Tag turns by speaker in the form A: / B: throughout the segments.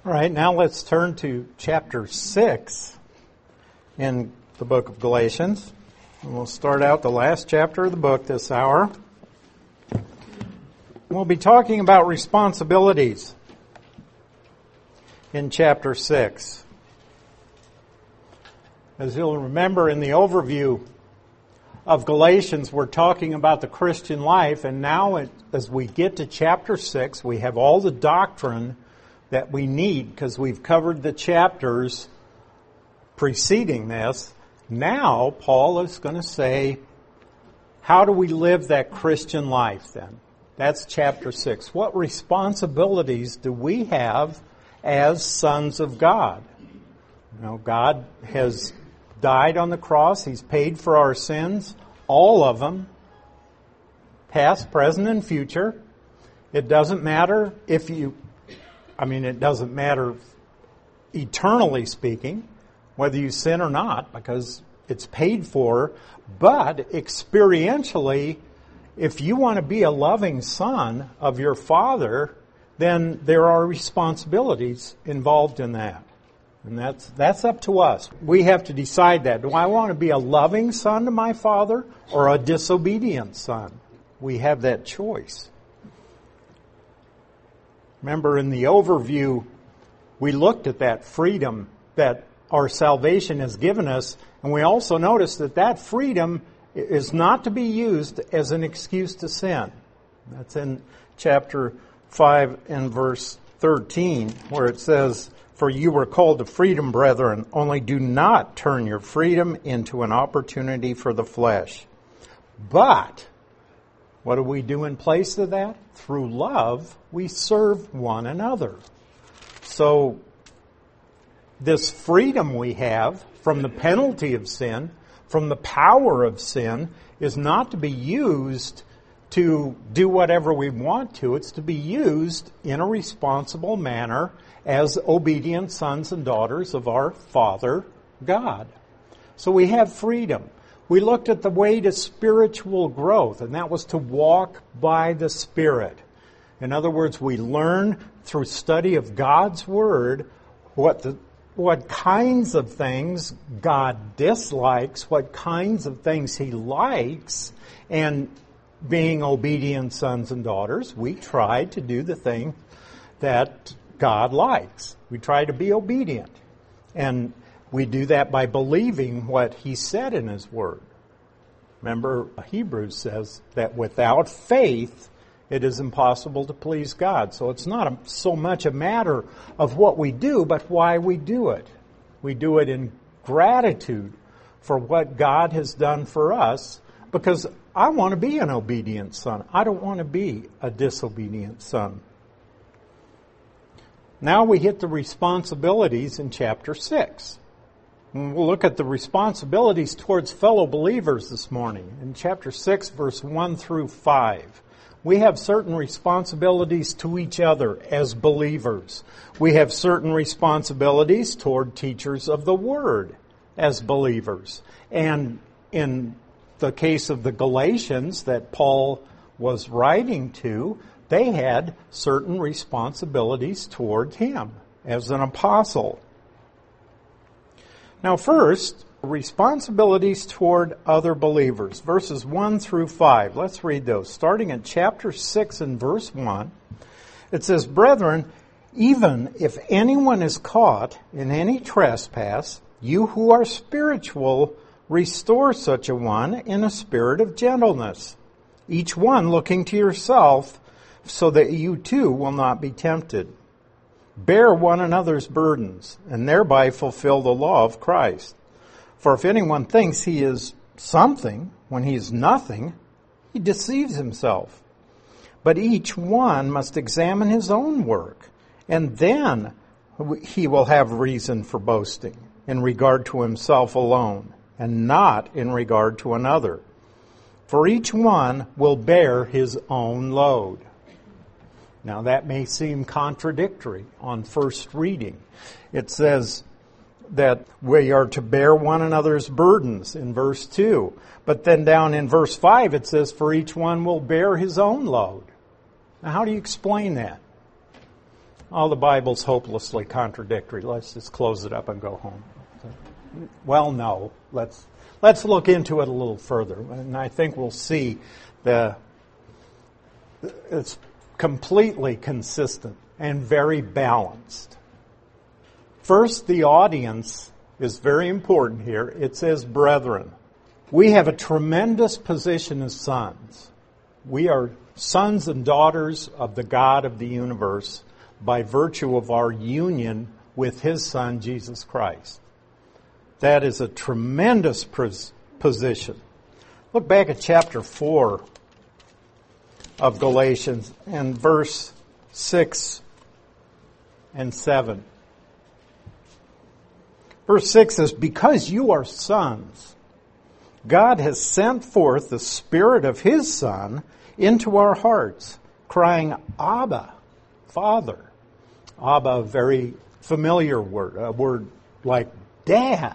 A: All right, now let's turn to chapter 6 in the book of Galatians. And we'll start out the last chapter of the book this hour. We'll be talking about responsibilities in chapter 6. As you'll remember in the overview of Galatians, we're talking about the Christian life, and now as we get to chapter 6, we have all the doctrine that we need because we've covered the chapters preceding this. Now, Paul is going to say, how do we live that Christian life then? That's chapter 6. What responsibilities do we have as sons of God? You know, God has died on the cross. He's paid for our sins, all of them, past, present, and future. It doesn't matter it doesn't matter eternally speaking, whether you sin or not, because it's paid for. But experientially, if you want to be a loving son of your Father, then there are responsibilities involved in that. And that's up to us. We have to decide that. Do I want to be a loving son to my Father or a disobedient son? We have that choice. Remember in the overview, we looked at that freedom that our salvation has given us, and we also noticed that freedom is not to be used as an excuse to sin. That's in chapter 5 and verse 13, where it says, "For you were called to freedom, brethren, only do not turn your freedom into an opportunity for the flesh." But what do we do in place of that? Through love, we serve one another. So this freedom we have from the penalty of sin, from the power of sin, is not to be used to do whatever we want to. It's to be used in a responsible manner as obedient sons and daughters of our Father, God. So we have freedom. We looked at the way to spiritual growth, and that was to walk by the Spirit. In other words, we learn through study of God's Word what kinds of things God dislikes, what kinds of things He likes, and being obedient sons and daughters, we try to do the thing that God likes. We try to be obedient. And we do that by believing what He said in His Word. Remember, Hebrews says that without faith, it is impossible to please God. So it's not so much a matter of what we do, but why we do it. We do it in gratitude for what God has done for us, because I want to be an obedient son. I don't want to be a disobedient son. Now we hit the responsibilities in chapter 6. And we'll look at the responsibilities towards fellow believers this morning. In chapter 6, verse 1 through 5. We have certain responsibilities to each other as believers. We have certain responsibilities toward teachers of the Word as believers. And in the case of the Galatians that Paul was writing to, they had certain responsibilities toward him as an apostle. Now first, responsibilities toward other believers. Verses 1 through 5. Let's read those. Starting in chapter 6 and verse 1, it says, "Brethren, even if anyone is caught in any trespass, you who are spiritual, restore such a one in a spirit of gentleness, each one looking to yourself, so that you too will not be tempted. Bear one another's burdens, and thereby fulfill the law of Christ. For if anyone thinks he is something when he is nothing, he deceives himself. But each one must examine his own work, and then he will have reason for boasting in regard to himself alone, and not in regard to another. For each one will bear his own load." Now that may seem contradictory on first reading. It says that we are to bear one another's burdens in verse 2. But then down in verse 5 it says, "For each one will bear his own load." Now how do you explain that? Oh, the Bible's hopelessly contradictory. Let's just close it up and go home. Well, no. Let's look into it a little further, and I think we'll see it's completely consistent and very balanced. First, the audience is very important here. It says, brethren. We have a tremendous position as sons. We are sons and daughters of the God of the universe by virtue of our union with His Son, Jesus Christ. That is a tremendous position. Look back at chapter 4 of Galatians and verse 6 and 7. Verse 6 says, because you are sons, God has sent forth the Spirit of His Son into our hearts, crying, Abba, Father. Abba, a very familiar word, a word like Dad.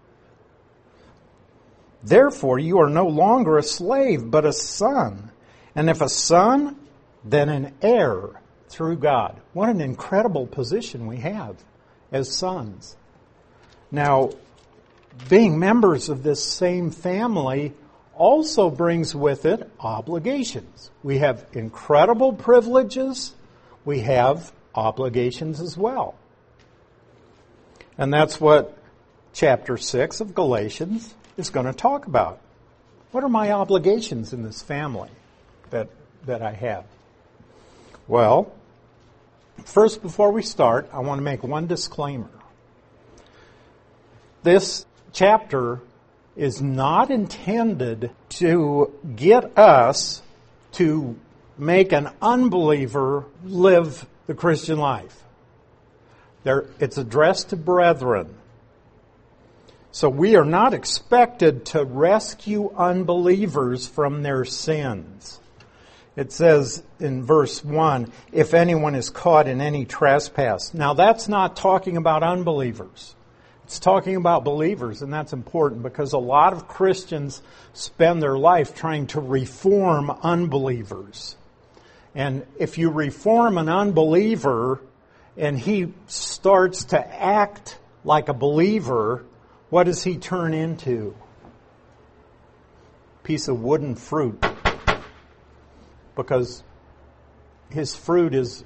A: Therefore, you are no longer a slave, but a son. And if a son, then an heir through God. What an incredible position we have as sons. Now, being members of this same family also brings with it obligations. We have incredible privileges. We have obligations as well. And that's what chapter 6 of Galatians is going to talk about. What are my obligations in this family that I have? Well, first, before we start, I want to make one disclaimer. This chapter is not intended to get us to make an unbeliever live the Christian life. It's addressed to brethren. So we are not expected to rescue unbelievers from their sins. It says in verse 1, if anyone is caught in any trespass. Now that's not talking about unbelievers. It's talking about believers, and that's important because a lot of Christians spend their life trying to reform unbelievers. And if you reform an unbeliever and he starts to act like a believer, what does he turn into? Piece of wooden fruit. Because his fruit is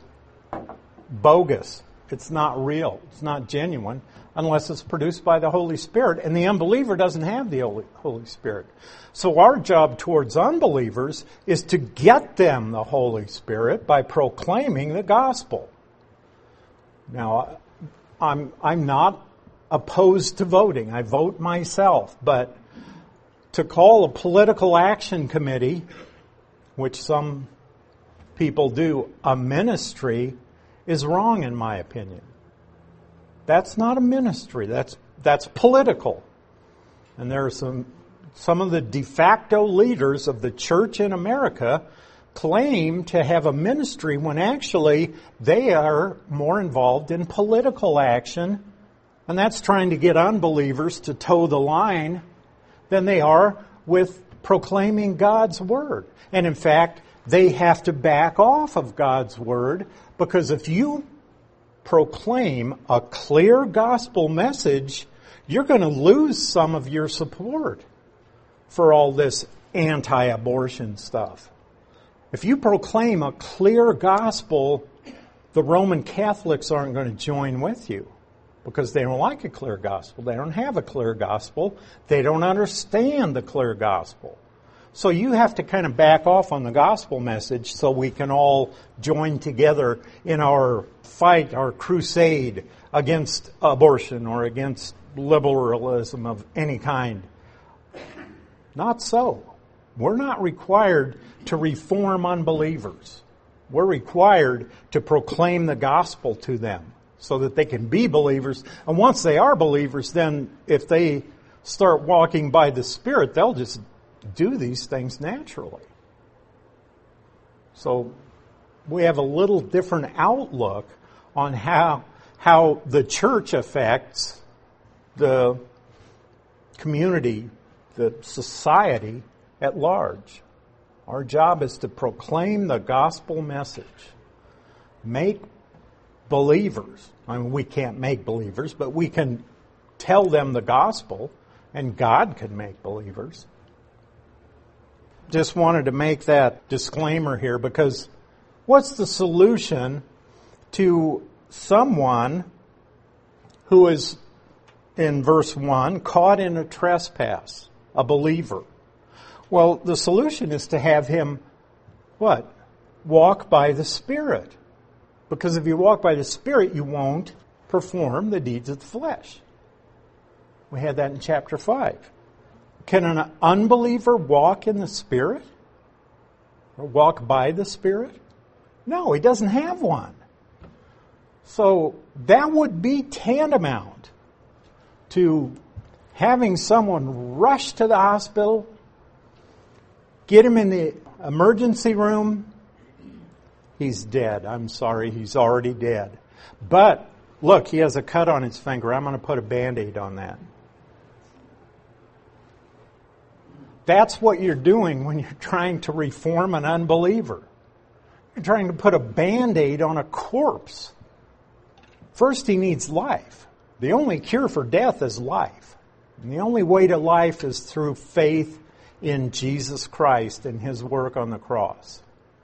A: bogus. It's not real. It's not genuine unless it's produced by the Holy Spirit. And the unbeliever doesn't have the Holy Spirit. So our job towards unbelievers is to get them the Holy Spirit by proclaiming the gospel. Now, I'm not opposed to voting. I vote myself. But to call a political action committee, which some people do, a ministry, is wrong in my opinion. That's not a ministry. That's political. And there are some of the de facto leaders of the church in America claim to have a ministry when actually they are more involved in political action, and that's trying to get unbelievers to toe the line than they are with proclaiming God's Word. And in fact, they have to back off of God's Word, because if you proclaim a clear gospel message, you're going to lose some of your support for all this anti-abortion stuff. If you proclaim a clear gospel, the Roman Catholics aren't going to join with you because they don't like a clear gospel. They don't have a clear gospel. They don't understand the clear gospel. So you have to kind of back off on the gospel message so we can all join together in our fight, our crusade against abortion or against liberalism of any kind. Not so. We're not required to reform unbelievers. We're required to proclaim the gospel to them so that they can be believers. And once they are believers, then if they start walking by the Spirit, they'll just do these things naturally. So we have a little different outlook on how the church affects the community, the society at large. Our job is to proclaim the gospel message. Make believers. I mean, we can't make believers, but we can tell them the gospel, and God can make believers. Just wanted to make that disclaimer here, because what's the solution to someone who is, in verse 1, caught in a trespass, a believer? Well, the solution is to have him, what? Walk by the Spirit. Because if you walk by the Spirit, you won't perform the deeds of the flesh. We had that in chapter 5. Can an unbeliever walk in the Spirit? Or walk by the Spirit? No, he doesn't have one. So that would be tantamount to having someone rush to the hospital, get him in the emergency room. He's dead. I'm sorry, he's already dead. But look, he has a cut on his finger. I'm going to put a Band-Aid on that. That's what you're doing when you're trying to reform an unbeliever. You're trying to put a Band-Aid on a corpse. First, he needs life. The only cure for death is life. And the only way to life is through faith in Jesus Christ and His work on the cross.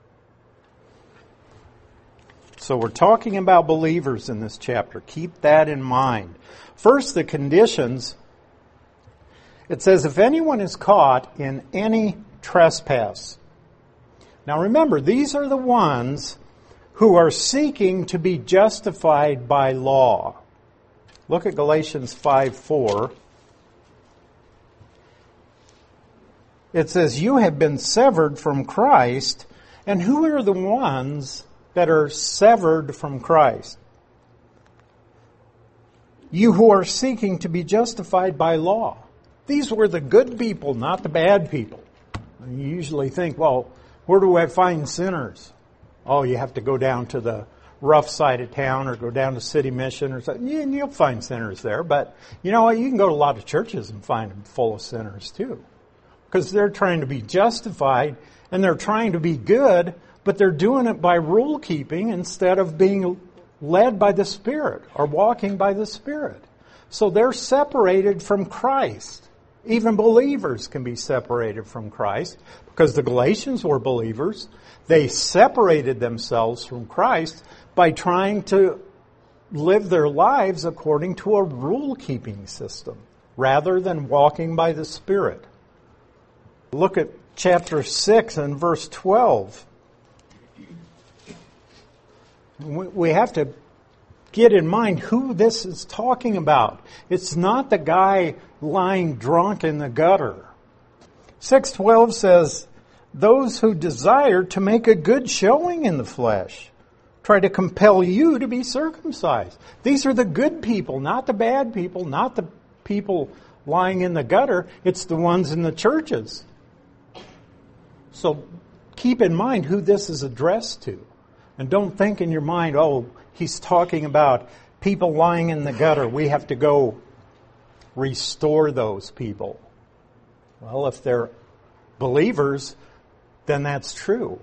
A: So we're talking about believers in this chapter. Keep that in mind. First, the conditions. It says, if anyone is caught in any trespass. Now remember, these are the ones who are seeking to be justified by law. Look at Galatians 5:4. It says, you have been severed from Christ. And who are the ones that are severed from Christ? You who are seeking to be justified by law. These were the good people, not the bad people. You usually think, well, where do I find sinners? Oh, you have to go down to the rough side of town or go down to City Mission or something. Yeah, you'll find sinners there. But you know what? You can go to a lot of churches and find them full of sinners too. Because they're trying to be justified and they're trying to be good, but they're doing it by rule keeping instead of being led by the Spirit or walking by the Spirit. So they're separated from Christ. Even believers can be separated from Christ because the Galatians were believers. They separated themselves from Christ by trying to live their lives according to a rule-keeping system rather than walking by the Spirit. Look at chapter 6 and verse 12. We have to get in mind who this is talking about. It's not the guy lying drunk in the gutter. 6:12 says, those who desire to make a good showing in the flesh try to compel you to be circumcised. These are the good people, not the bad people, not the people lying in the gutter. It's the ones in the churches. So keep in mind who this is addressed to. And don't think in your mind, oh, he's talking about people lying in the gutter. We have to go restore those people. Well, if they're believers, then that's true.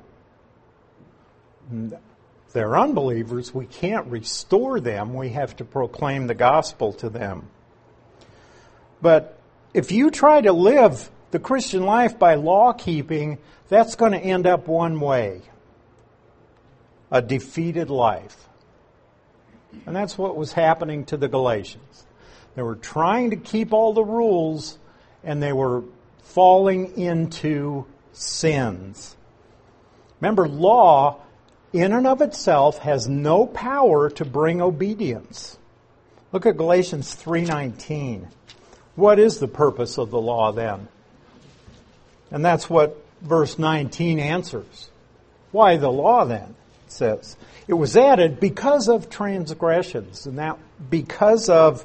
A: If they're unbelievers, we can't restore them. We have to proclaim the gospel to them. But if you try to live the Christian life by law keeping, that's going to end up one way. A defeated life. And that's what was happening to the Galatians. They were trying to keep all the rules, and they were falling into sins. Remember, law in and of itself has no power to bring obedience. Look at Galatians 3:19. What is the purpose of the law then? And that's what verse 19 answers. Why the law then? It says, it was added because of transgressions. And that because of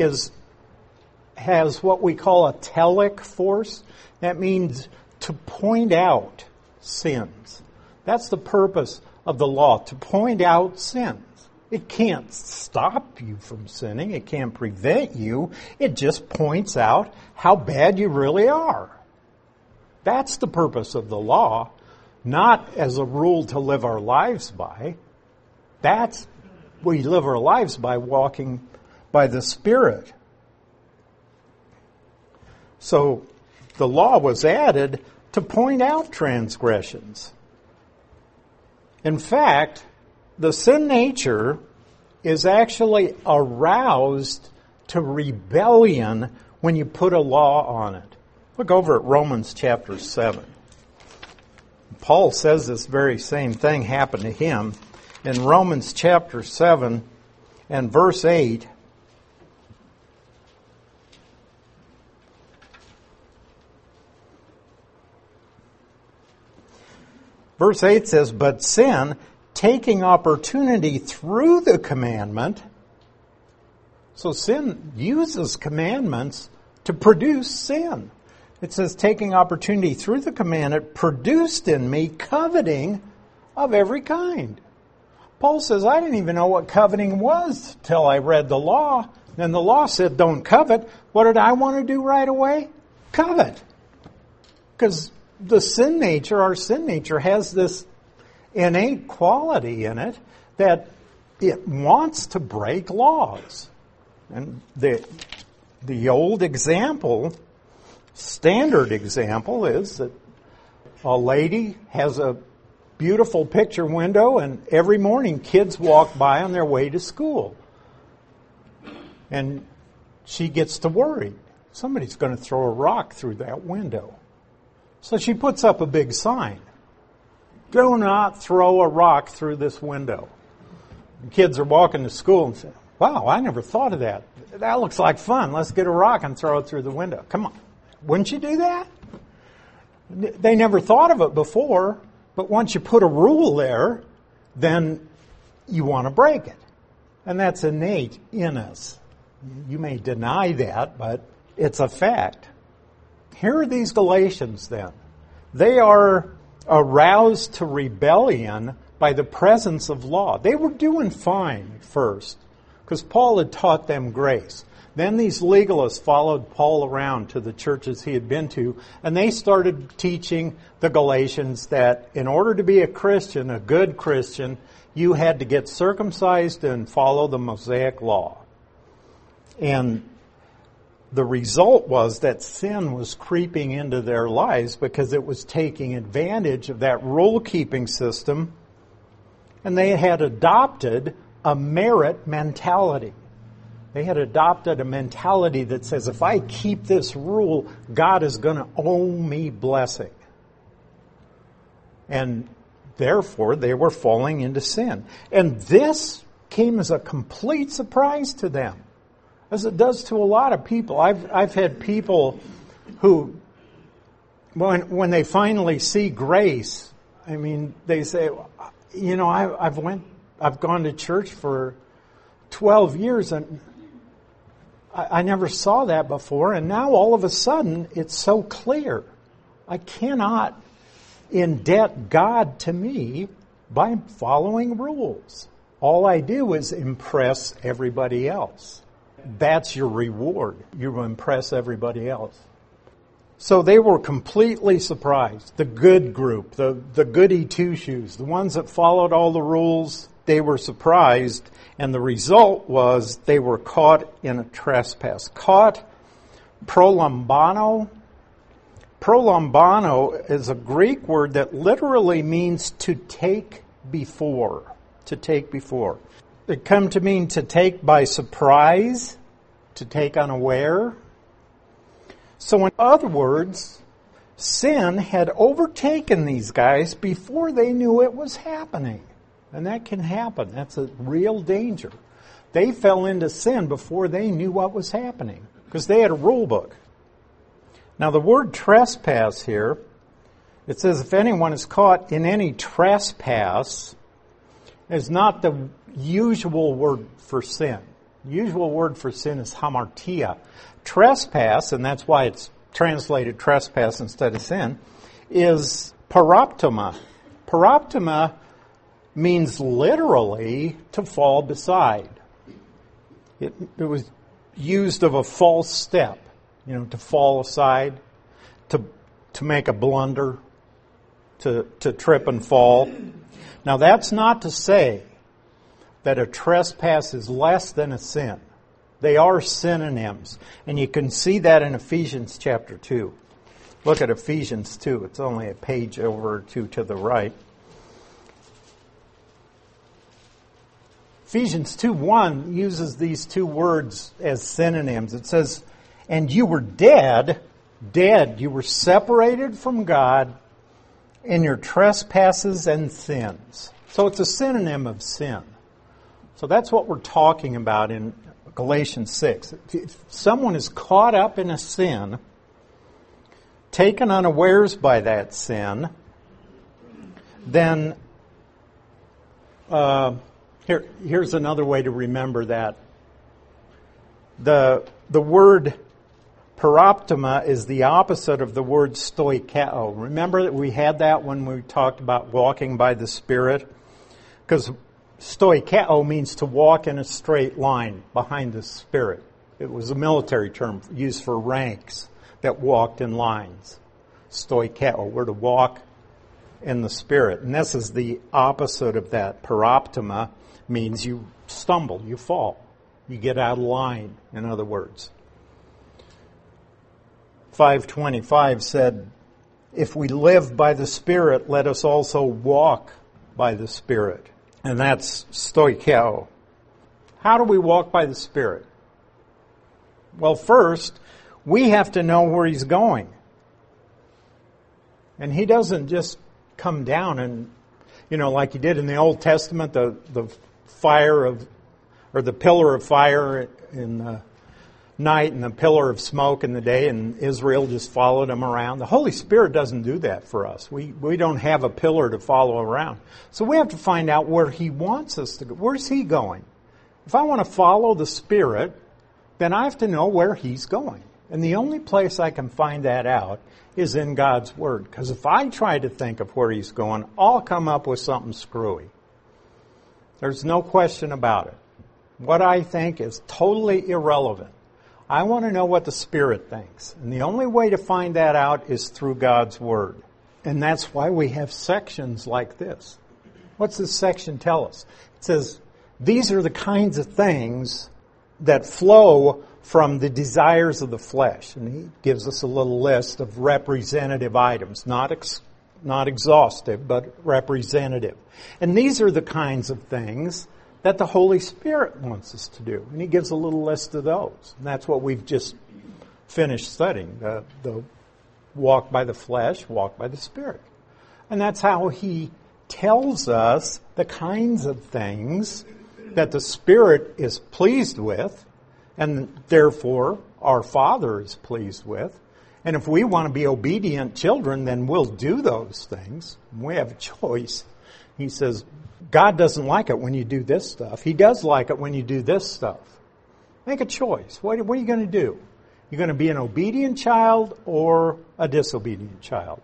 A: has what we call a telic force. That means to point out sins. That's the purpose of the law, to point out sins. It can't stop you from sinning. It can't prevent you. It just points out how bad you really are. That's the purpose of the law, not as a rule to live our lives by. That's we live our lives by walking by the Spirit. So the law was added to point out transgressions. In fact, the sin nature is actually aroused to rebellion when you put a law on it. Look over at Romans chapter 7. Paul says this very same thing happened to him. In Romans chapter 7 and verse 8, verse 8 says, "But sin, taking opportunity through the commandment," so sin uses commandments to produce sin. It says, "taking opportunity through the commandment, produced in me coveting of every kind." Paul says, I didn't even know what coveting was till I read the law. Then the law said, don't covet. What did I want to do right away? Covet. Because the sin nature, our sin nature, has this innate quality in it that it wants to break laws. And the old example, standard example, is that a lady has a beautiful picture window and every morning kids walk by on their way to school. And she gets to worry. Somebody's going to throw a rock through that window. So she puts up a big sign. Do not throw a rock through this window. The kids are walking to school and say, wow, I never thought of that. That looks like fun. Let's get a rock and throw it through the window. Come on. Wouldn't you do that? They never thought of it before, but once you put a rule there, then you want to break it. And that's innate in us. You may deny that, but it's a fact. Here are these Galatians then. They are aroused to rebellion by the presence of law. They were doing fine at first because Paul had taught them grace. Then these legalists followed Paul around to the churches he had been to, and they started teaching the Galatians that in order to be a Christian, a good Christian, you had to get circumcised and follow the Mosaic law. And the result was that sin was creeping into their lives because it was taking advantage of that rule-keeping system, and they had adopted a merit mentality. They had adopted a mentality that says, if I keep this rule, God is going to owe me blessing. And therefore, they were falling into sin. And this came as a complete surprise to them, as it does to a lot of people. I've had people who, when they finally see grace, I mean, they say, you know, I've gone to church for 12 years and I never saw that before, and now all of a sudden it's so clear. I cannot indebt God to me by following rules. All I do is impress everybody else. That's your reward. You impress everybody else. So they were completely surprised. The good group, the goody two-shoes, the ones that followed all the rules, they were surprised. And the result was they were caught in a trespass. Caught prolambano. Prolambano is a Greek word that literally means to take before. To take before. It come to mean to take by surprise, to take unaware. So in other words, sin had overtaken these guys before they knew it was happening. And that can happen. That's a real danger. They fell into sin before they knew what was happening because they had a rule book. Now the word trespass here, it says if anyone is caught in any trespass, is not the usual word for sin. The usual word for sin is hamartia. Trespass, and that's why it's translated trespass instead of sin, is paroptoma. Paroptoma means literally to fall beside. It was used of a false step, to fall aside, to make a blunder, to trip and fall. Now that's not to say that a trespass is less than a sin. They are synonyms. And you can see that in Ephesians chapter 2. Look at Ephesians 2. It's only a page over or two to the right. Ephesians 2:1 uses these two words as synonyms. It says, and you were dead, you were separated from God in your trespasses and sins. So it's a synonym of sin. So that's what we're talking about in Galatians 6. If someone is caught up in a sin, taken unawares by that sin, then here's another way to remember that. The word paroptoma is the opposite of the word stoikeo. Remember that we had that when we talked about walking by the Spirit? Because stoikeo means to walk in a straight line behind the Spirit. It was a military term used for ranks that walked in lines. Stoikeo, we're to walk in the Spirit. And this is the opposite of that. Paroptoma means you stumble, you fall. You get out of line, in other words. 5:25 said, if we live by the Spirit, let us also walk by the Spirit. And that's stoikeo. How do we walk by the Spirit? Well, first, we have to know where He's going. And He doesn't just come down and, like He did in the Old Testament, the fire of, or the pillar of fire in the night and the pillar of smoke in the day, and Israel just followed Him around. The Holy Spirit doesn't do that for us. We don't have a pillar to follow around. So we have to find out where He wants us to go. Where's He going? If I want to follow the Spirit, then I have to know where He's going. And the only place I can find that out is in God's Word. Because if I try to think of where He's going, I'll come up with something screwy. There's no question about it. What I think is totally irrelevant. I want to know what the Spirit thinks. And the only way to find that out is through God's Word. And that's why we have sections like this. What's this section tell us? It says, these are the kinds of things that flow from the desires of the flesh. And he gives us a little list of representative items, not exhaustive, but representative. And these are the kinds of things that the Holy Spirit wants us to do. And he gives a little list of those. And that's what we've just finished studying. The walk by the flesh, walk by the Spirit. And that's how he tells us the kinds of things that the Spirit is pleased with, and therefore our Father is pleased with. And if we want to be obedient children, then we'll do those things. We have a choice. He says, God doesn't like it when you do this stuff. He does like it when you do this stuff. Make a choice. What are you going to do? You're going to be an obedient child or a disobedient child?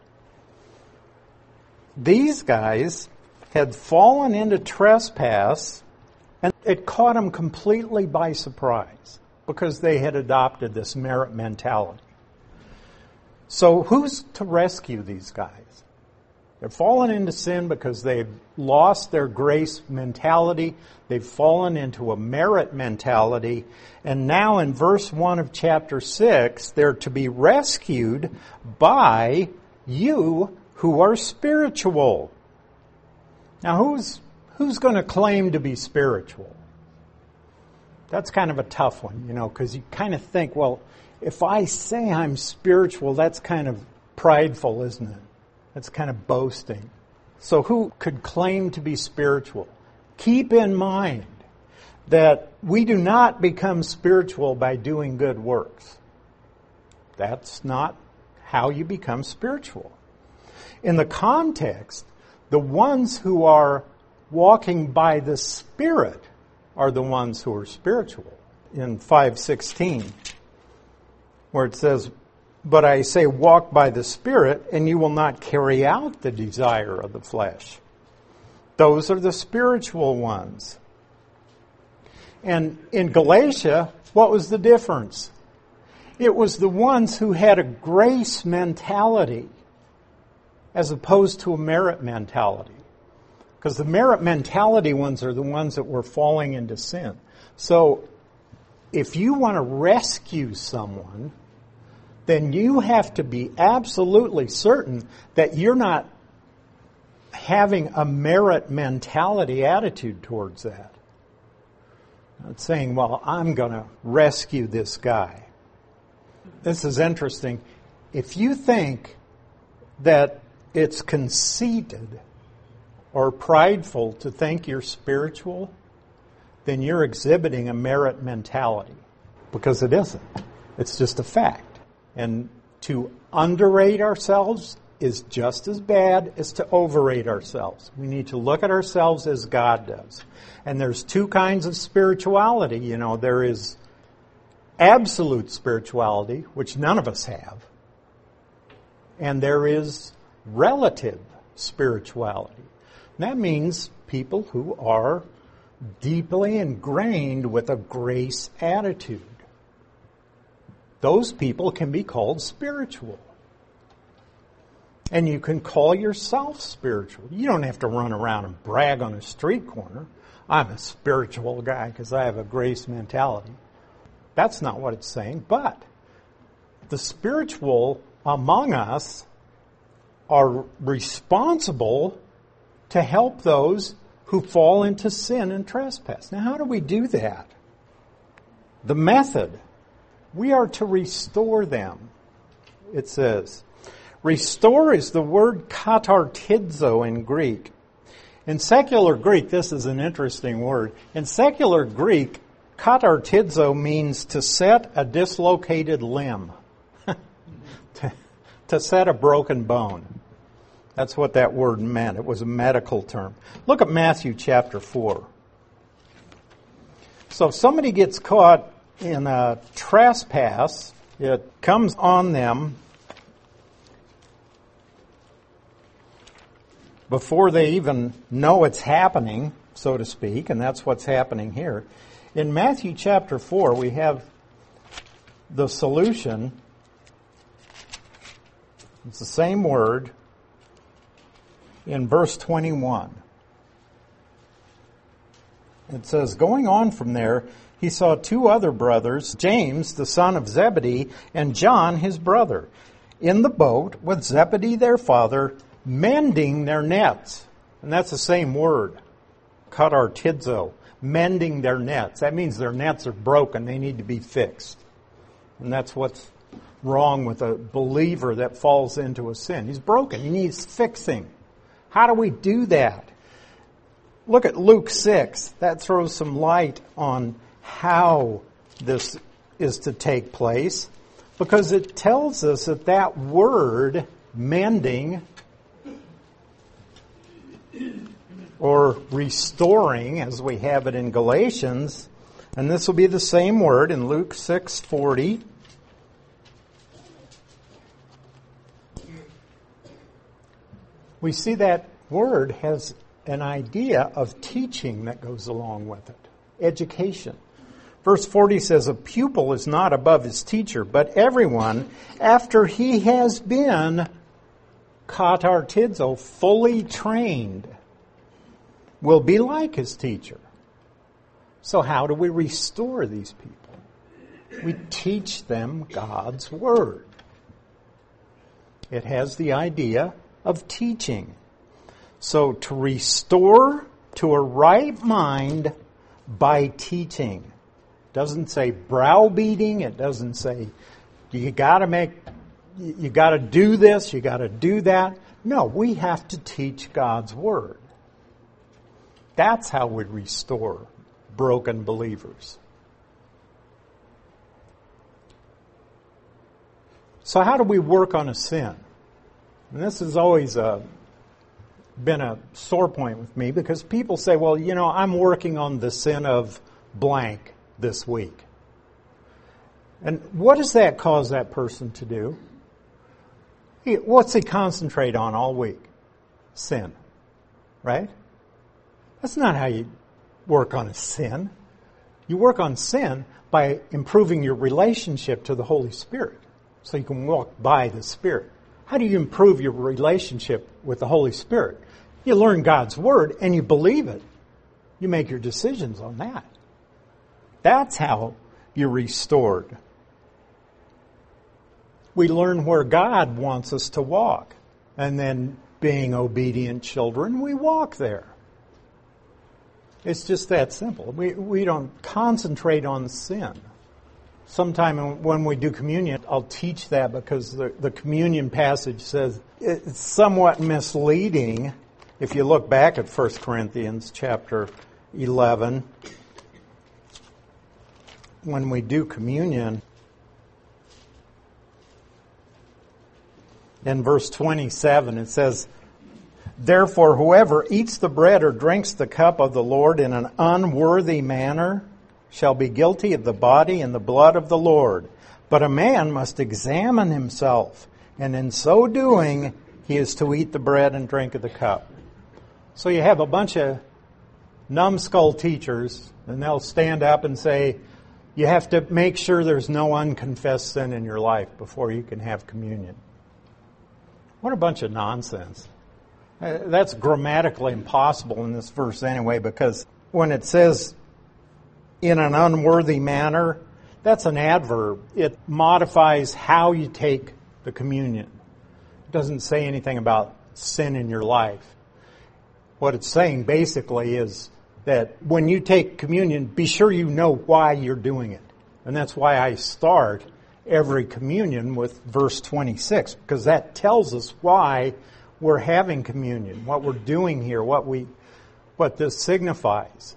A: These guys had fallen into trespass, and it caught them completely by surprise because they had adopted this merit mentality. So who's to rescue these guys? They're fallen into sin because they've lost their grace mentality. They've fallen into a merit mentality. And now in verse 1 of chapter 6, they're to be rescued by you who are spiritual. Now who's going to claim to be spiritual? That's kind of a tough one, because you kind of think, well, if I say I'm spiritual, that's kind of prideful, isn't it? That's kind of boasting. So who could claim to be spiritual? Keep in mind that we do not become spiritual by doing good works. That's not how you become spiritual. In the context, the ones who are walking by the Spirit are the ones who are spiritual. In 5:16, where it says, but I say walk by the Spirit, and you will not carry out the desire of the flesh. Those are the spiritual ones. And in Galatia, what was the difference? It was the ones who had a grace mentality as opposed to a merit mentality. Because the merit mentality ones are the ones that were falling into sin. So if you want to rescue someone, then you have to be absolutely certain that you're not having a merit mentality attitude towards that. Not saying, well, I'm going to rescue this guy. This is interesting. If you think that it's conceited or prideful to think you're spiritual, then you're exhibiting a merit mentality. Because it isn't. It's just a fact. And to underrate ourselves is just as bad as to overrate ourselves. We need to look at ourselves as God does. And there's two kinds of spirituality. You know, there is absolute spirituality, which none of us have. And there is relative spirituality. And that means people who are deeply ingrained with a grace attitude. Those people can be called spiritual. And you can call yourself spiritual. You don't have to run around and brag on a street corner. I'm a spiritual guy because I have a grace mentality. That's not what it's saying. But the spiritual among us are responsible to help those who fall into sin and trespass. Now, how do we do that? The method. We are to restore them. It says, restore is the word katartizo in Greek. In secular Greek, this is an interesting word. In secular Greek, katartizo means to set a dislocated limb, to set a broken bone. That's what that word meant. It was a medical term. Look at Matthew chapter 4. So if somebody gets caught in a trespass, it comes on them before they even know it's happening, so to speak, and that's what's happening here. In Matthew chapter 4, we have the solution. It's the same word in verse 21. It says, going on from there, he saw two other brothers, James, the son of Zebedee, and John, his brother, in the boat with Zebedee, their father, mending their nets. And that's the same word, katartizo, mending their nets. That means their nets are broken. They need to be fixed. And that's what's wrong with a believer that falls into a sin. He's broken. He needs fixing. How do we do that? Look at Luke 6. That throws some light on how this is to take place, because it tells us that that word, mending, or restoring, as we have it in Galatians, and this will be the same word in Luke 6:40. We see that word has an idea of teaching that goes along with it. Education. Verse 40 says, a pupil is not above his teacher, but everyone, after he has been katartizo, fully trained, will be like his teacher. So how do we restore these people? We teach them God's Word. It has the idea of teaching. So to restore to a right mind by teaching. It doesn't say browbeating. It doesn't say you got to do this, you got to do that. No, we have to teach God's Word. That's how we restore broken believers. So how do we work on a sin? And this has always been a sore point with me, because people say, well, you know, I'm working on the sin of blank this week. And what does that cause that person to do? What's he concentrate on all week? Sin. Right? That's not how you work on a sin. You work on sin by improving your relationship to the Holy Spirit, so you can walk by the Spirit. How do you improve your relationship with the Holy Spirit? You learn God's Word and you believe it. You make your decisions on that. That's how you're restored. We learn where God wants us to walk. And then, being obedient children, we walk there. It's just that simple. We don't concentrate on sin. Sometime when we do communion, I'll teach that because the communion passage says it's somewhat misleading. If you look back at 1 Corinthians chapter 11, when we do communion, in verse 27 it says, "Therefore whoever eats the bread or drinks the cup of the Lord in an unworthy manner shall be guilty of the body and the blood of the Lord. But a man must examine himself, and in so doing he is to eat the bread and drink of the cup." So you have a bunch of numbskull teachers, and they'll stand up and say, you have to make sure there's no unconfessed sin in your life before you can have communion. What a bunch of nonsense. That's grammatically impossible in this verse anyway, because when it says in an unworthy manner, that's an adverb. It modifies how you take the communion. It doesn't say anything about sin in your life. What it's saying basically is that when you take communion, be sure you know why you're doing it. And that's why I start every communion with verse 26, because that tells us why we're having communion, what we're doing here, what this signifies.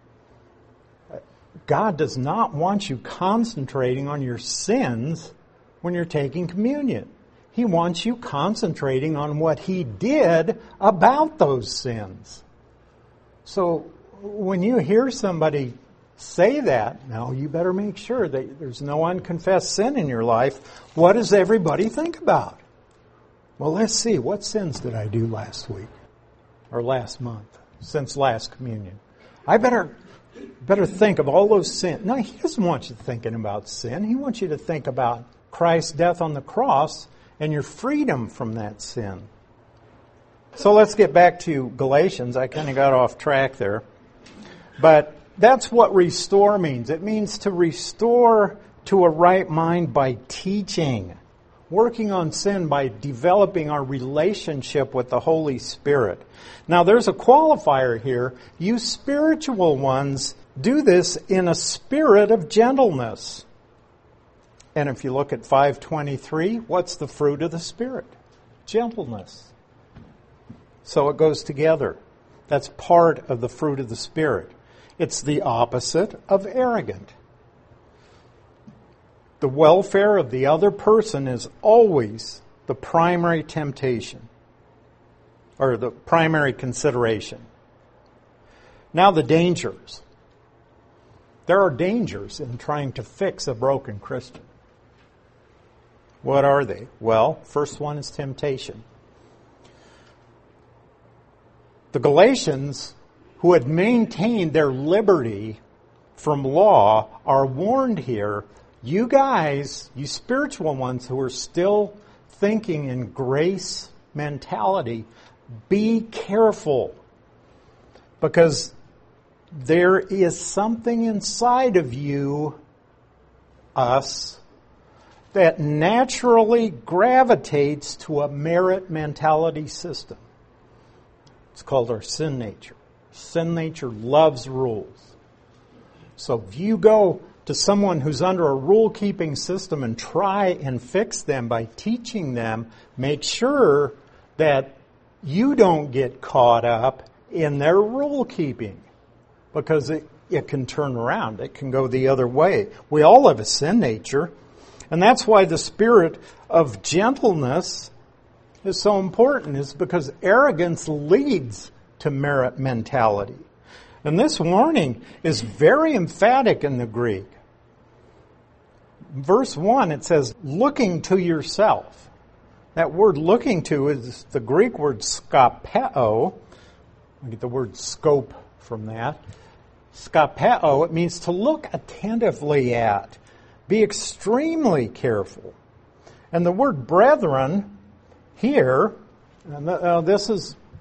A: God does not want you concentrating on your sins when you're taking communion. He wants you concentrating on what He did about those sins. So when you hear somebody say that, now you better make sure that there's no unconfessed sin in your life. What does everybody think about? Well, let's see. What sins did I do last week or last month since last communion? I better think of all those sins. No, He doesn't want you thinking about sin. He wants you to think about Christ's death on the cross and your freedom from that sin. So let's get back to Galatians. I kind of got off track there. But that's what restore means. It means to restore to a right mind by teaching. Working on sin by developing our relationship with the Holy Spirit. Now there's a qualifier here. You spiritual ones do this in a spirit of gentleness. And if you look at 5:23, what's the fruit of the Spirit? Gentleness. So it goes together. That's part of the fruit of the Spirit. It's the opposite of arrogant. The welfare of the other person is always the primary temptation, or the primary consideration. Now the dangers. There are dangers in trying to fix a broken Christian. What are they? Well, first one is temptation. The Galatians, who had maintained their liberty from law, are warned here, you guys, you spiritual ones who are still thinking in grace mentality, be careful. Because there is something inside of you, us, that naturally gravitates to a merit mentality system. It's called our sin nature. Sin nature loves rules. So if you go to someone who's under a rule-keeping system and try and fix them by teaching them, make sure that you don't get caught up in their rule-keeping, because it can turn around. It can go the other way. We all have a sin nature, and that's why the spirit of gentleness is so important, is because arrogance leads to merit mentality. And this warning is very emphatic in the Greek. Verse 1, it says, looking to yourself. That word looking to is the Greek word skopeo. We get the word scope from that. Skopeo, it means to look attentively at. Be extremely careful. And the word brethren here, and this is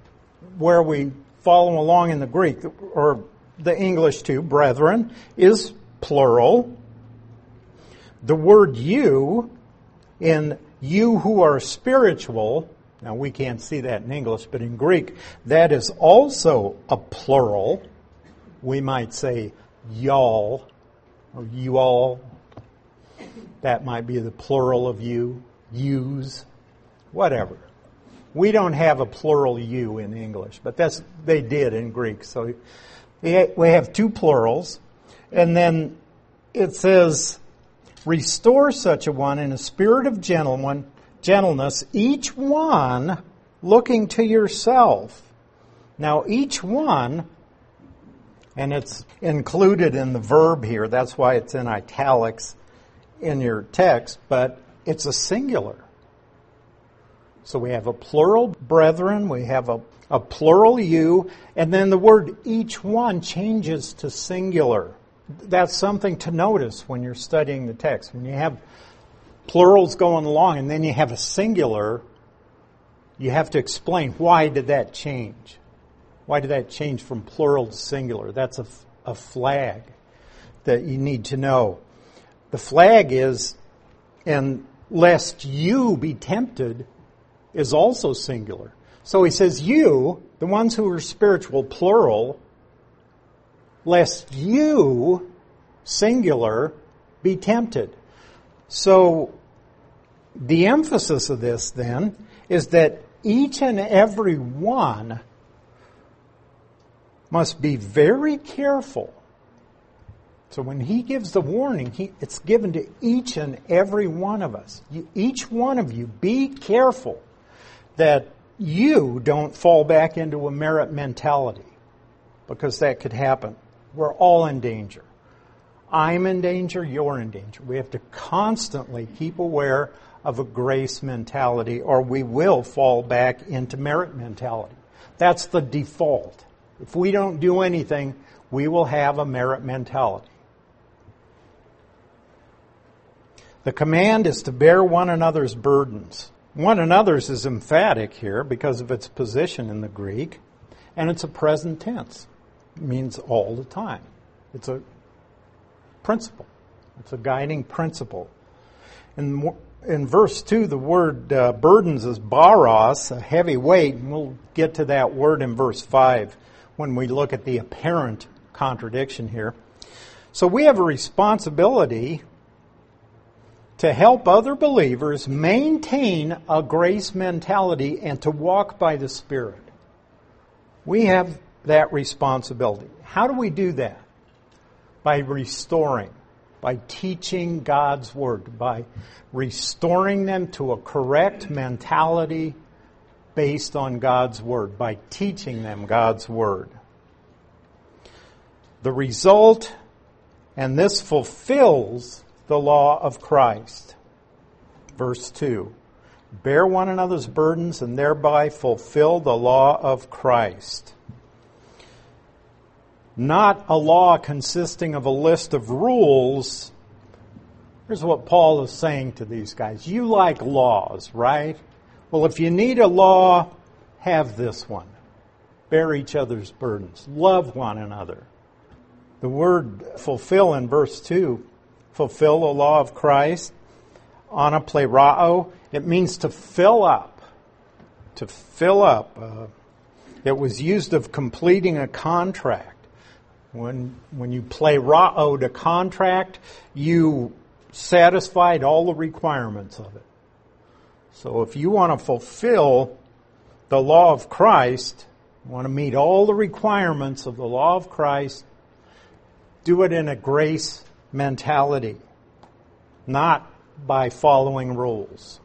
A: where we follow along in the Greek, or the English too, brethren, is plural. The word you, in you who are spiritual, now we can't see that in English, but in Greek, that is also a plural. We might say y'all, or you all. That might be the plural of you, yous, whatever. We don't have a plural you in English, but they did in Greek. So we have two plurals. And then it says, restore such a one in a spirit of gentleness, each one looking to yourself. Now, each one, and it's included in the verb here, that's why it's in italics in your text, but it's a singular. So we have a plural brethren, we have a plural you, and then the word each one changes to singular. That's something to notice when you're studying the text. When you have plurals going along and then you have a singular, you have to explain, why did that change? Why did that change from plural to singular? That's a flag that you need to know. The flag is, and lest you be tempted, is also singular. So he says, you, the ones who are spiritual, plural, lest you, singular, be tempted. So the emphasis of this then is that each and every one must be very careful. So when he gives the warning, it's given to each and every one of us. Each one of you, be careful that you don't fall back into a merit mentality, because that could happen. We're all in danger. I'm in danger, you're in danger. We have to constantly keep aware of a grace mentality, or we will fall back into merit mentality. That's the default. If we don't do anything, we will have a merit mentality. The command is to bear one another's burdens. One another's is emphatic here because of its position in the Greek, and it's a present tense. It means all the time. It's a principle. It's a guiding principle. In verse 2, the word burdens is baros, a heavy weight, and we'll get to that word in verse 5 when we look at the apparent contradiction here. So we have a responsibility to help other believers maintain a grace mentality and to walk by the Spirit. We have that responsibility. How do we do that? By restoring, by teaching God's Word, by restoring them to a correct mentality based on God's Word, by teaching them God's Word. The result, and this fulfills the law of Christ. Verse 2, bear one another's burdens and thereby fulfill the law of Christ. Not a law consisting of a list of rules. Here's what Paul is saying to these guys. You like laws, right? Well, if you need a law, have this one. Bear each other's burdens. Love one another. The word fulfill in verse 2, fulfill the law of Christ, anaplerao, it means to fill up. To fill up. It was used of completing a contract. When you plerao to contract, you satisfied all the requirements of it. So if you want to fulfill the law of Christ, you want to meet all the requirements of the law of Christ, do it in a grace mentality, not by following rules.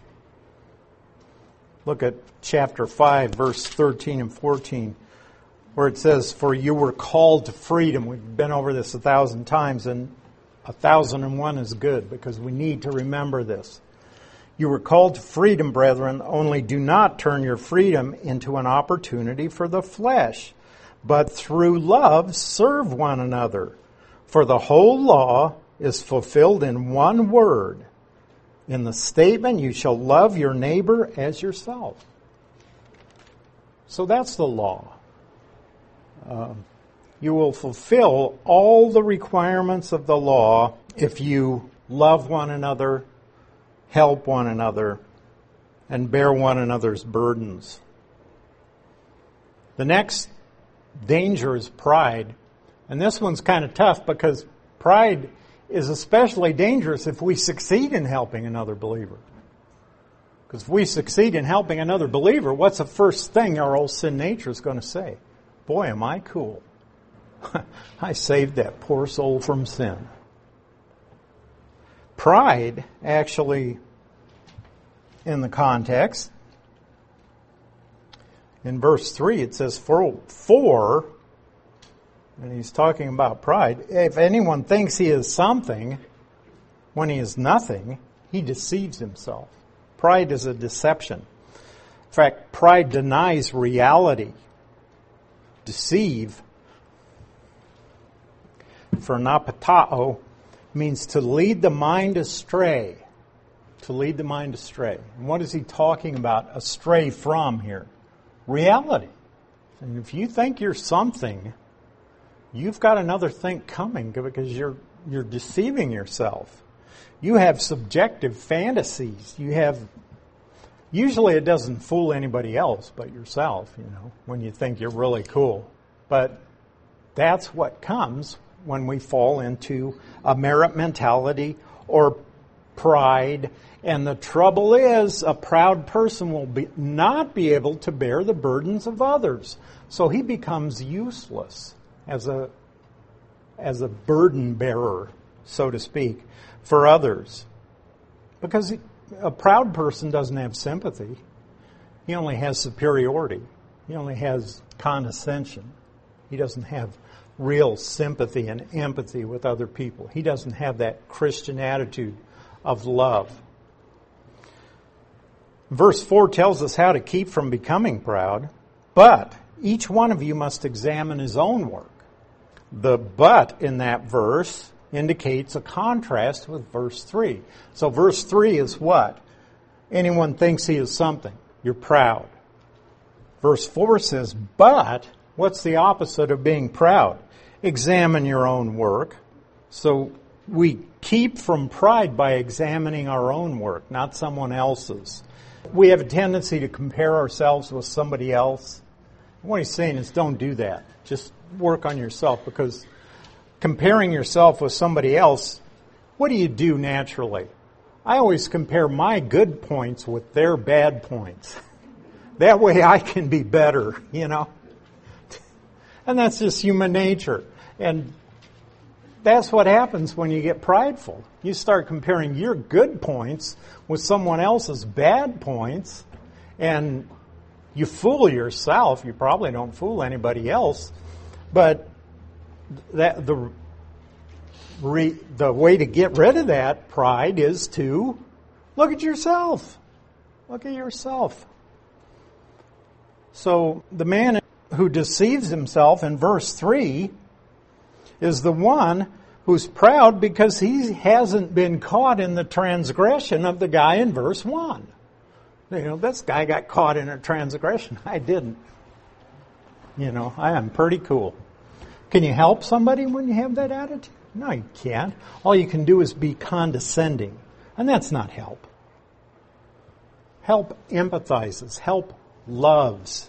A: Look at chapter 5, verse 13 and 14, where it says, for you were called to freedom. We've been over this 1,000 times, and 1,001 is good because we need to remember this. You were called to freedom, brethren, only do not turn your freedom into an opportunity for the flesh, but through love serve one another. For the whole law is fulfilled in one word, in the statement, you shall love your neighbor as yourself. So that's the law. You will fulfill all the requirements of the law if you love one another, help one another, and bear one another's burdens. The next danger is pride. And this one's kind of tough because pride is especially dangerous if we succeed in helping another believer. Because if we succeed in helping another believer, what's the first thing our old sin nature is going to say? Boy, am I cool. I saved that poor soul from sin. Pride, actually, in the context, in verse 3, it says, for, and he's talking about pride, if anyone thinks he is something when he is nothing, he deceives himself. Pride is a deception. In fact, pride denies reality. Deceive, phronapatao, means to lead the mind astray. To lead the mind astray. And what is he talking about astray from here? Reality. And if you think you're something, you've got another think coming because you're deceiving yourself. You have subjective fantasies. Usually it doesn't fool anybody else but yourself, when you think you're really cool. But that's what comes when we fall into a merit mentality or pride. And the trouble is, a proud person will not be able to bear the burdens of others. So he becomes useless as a burden bearer, so to speak, for others. Because a proud person doesn't have sympathy. He only has superiority. He only has condescension. He doesn't have real sympathy and empathy with other people. He doesn't have that Christian attitude of love. Verse 4 tells us how to keep from becoming proud. But each one of you must examine his own work. The but in that verse indicates a contrast with verse 3. So verse 3 is what? Anyone thinks he is something. You're proud. Verse 4 says, but what's the opposite of being proud? Examine your own work. So we keep from pride by examining our own work, not someone else's. We have a tendency to compare ourselves with somebody else. What he's saying is don't do that. Just work on yourself, because comparing yourself with somebody else, what do you do naturally? I always compare my good points with their bad points. That way I can be better, And that's just human nature. And that's what happens when you get prideful. You start comparing your good points with someone else's bad points, and you fool yourself. You probably don't fool anybody else, but the way to get rid of that pride is to look at yourself. Look at yourself. So the man who deceives himself in verse 3 is the one who's proud because he hasn't been caught in the transgression of the guy in verse 1. This guy got caught in a transgression. I didn't. I am pretty cool. Can you help somebody when you have that attitude? No, you can't. All you can do is be condescending. And that's not help. Help empathizes. Help loves.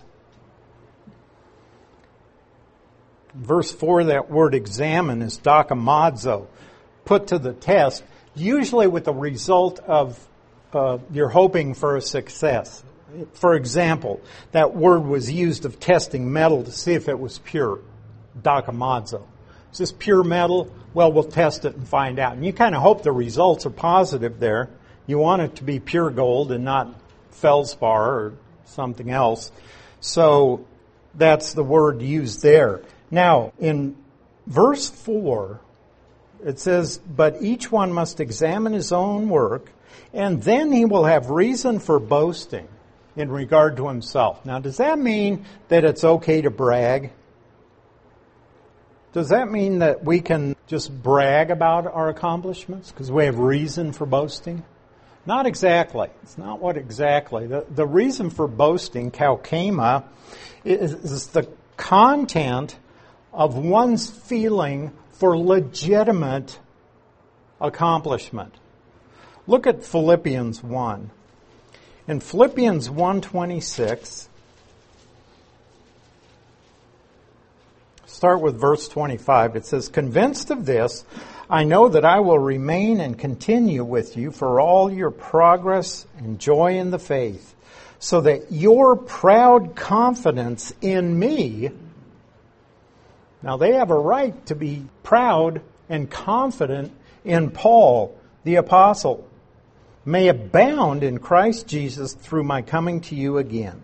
A: Verse 4, that word examine is dokimazo, put to the test, usually with the result of you're hoping for a success. For example, that word was used of testing metal to see if it was pure, dokimazo. Is this pure metal? Well, we'll test it and find out. And you kind of hope the results are positive there. You want it to be pure gold and not feldspar or something else. So that's the word used there. Now, in verse 4, it says, but each one must examine his own work, and then he will have reason for boasting in regard to himself. Now, does that mean that it's okay to brag? Does that mean that we can just brag about our accomplishments because we have reason for boasting? Not exactly. It's not what exactly. The reason for boasting, kaukema, is the content of one's feeling for legitimate accomplishment. Look at Philippians 1. In Philippians 1:26, start with verse 25. It says, "Convinced of this, I know that I will remain and continue with you for all your progress and joy in the faith, so that your proud confidence in me," now they have a right to be proud and confident in Paul, the apostle, "may abound in Christ Jesus through my coming to you again."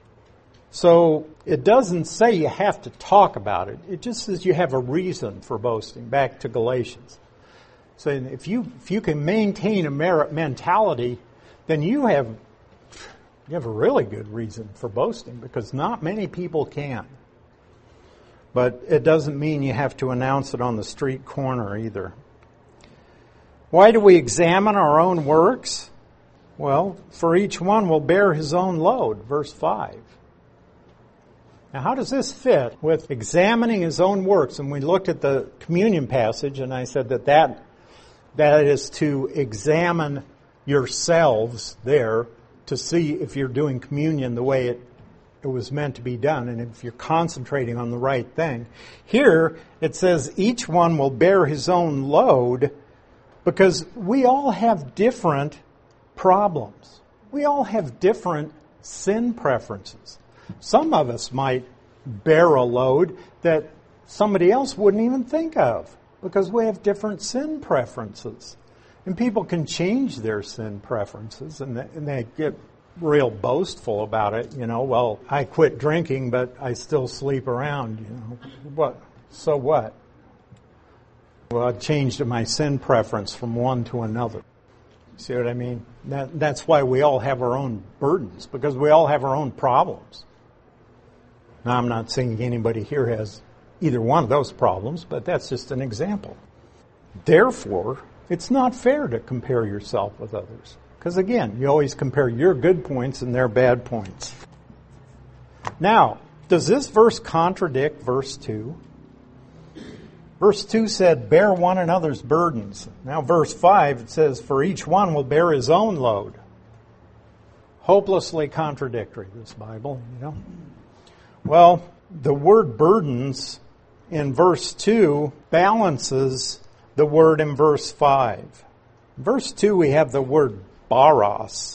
A: So it doesn't say you have to talk about it. It just says you have a reason for boasting, back to Galatians. So if you can maintain a merit mentality, then you have a really good reason for boasting, because not many people can. But it doesn't mean you have to announce it on the street corner either. Why do we examine our own works? Well, for each one will bear his own load, verse 5. Now, how does this fit with examining his own works? And we looked at the communion passage, and I said that is to examine yourselves there to see if you're doing communion the way it was meant to be done, and if you're concentrating on the right thing. Here, it says each one will bear his own load, because we all have different problems. We all have different sin preferences. Some of us might bear a load that somebody else wouldn't even think of, because we have different sin preferences. And people can change their sin preferences, and they get real boastful about it. Well, I quit drinking, but I still sleep around. What? So what? Well, I changed my sin preference from one to another. See what I mean? That's why we all have our own burdens, because we all have our own problems. Now, I'm not saying anybody here has either one of those problems, but that's just an example. Therefore, it's not fair to compare yourself with others. Because again, you always compare your good points and their bad points. Now, does this verse contradict verse 2? Verse 2 said, "Bear one another's burdens." Now, verse 5, it says, "For each one will bear his own load." Hopelessly contradictory, this Bible, Well, the word burdens in verse 2 balances the word in verse 5. In verse 2, we have the word baros.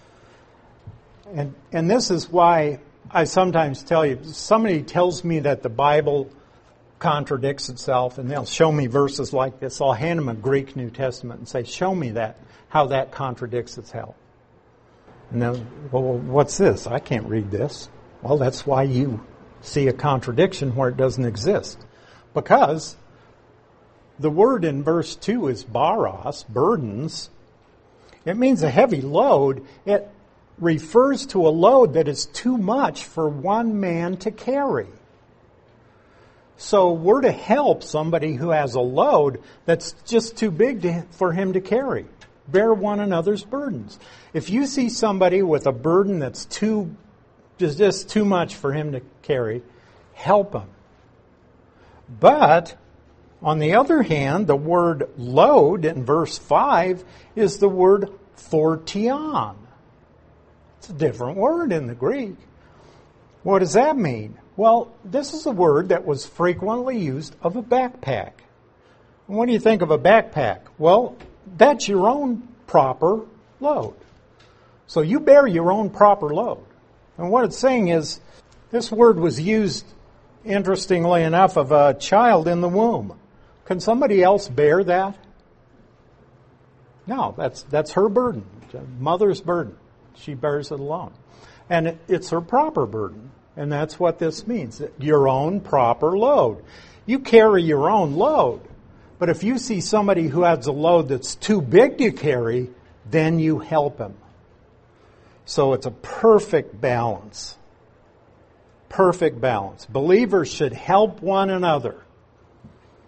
A: And this is why I sometimes tell you, somebody tells me that the Bible contradicts itself, and they'll show me verses like this. I'll hand them a Greek New Testament and say, "Show me that, how that contradicts itself." And then, "Well, what's this? I can't read this." Well, that's why you see a contradiction where it doesn't exist. Because the word in verse 2 is baros, burdens. It means a heavy load. It refers to a load that is too much for one man to carry. So we're to help somebody who has a load that's just too big for him to carry. Bear one another's burdens. If you see somebody with a burden that's just too much for him to carry, help him. But on the other hand, the word load in verse 5 is the word fortion. It's a different word in the Greek. What does that mean? Well, this is a word that was frequently used of a backpack. And what do you think of a backpack? Well, that's your own proper load. So you bear your own proper load. And what it's saying is, this word was used, interestingly enough, of a child in the womb. Can somebody else bear that? No, that's her burden, mother's burden. She bears it alone. And it's her proper burden. And that's what this means, your own proper load. You carry your own load. But if you see somebody who has a load that's too big to carry, then you help him. So it's a perfect balance. Perfect balance. Believers should help one another.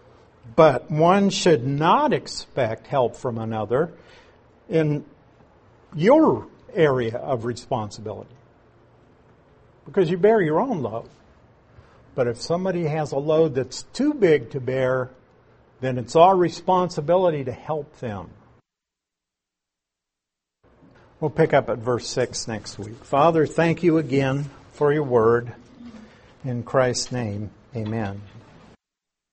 A: But one should not expect help from another in your area of responsibility, because you bear your own load. But if somebody has a load that's too big to bear, then it's our responsibility to help them. We'll pick up at verse 6 next week. Father, thank you again for your word. In Christ's name, amen.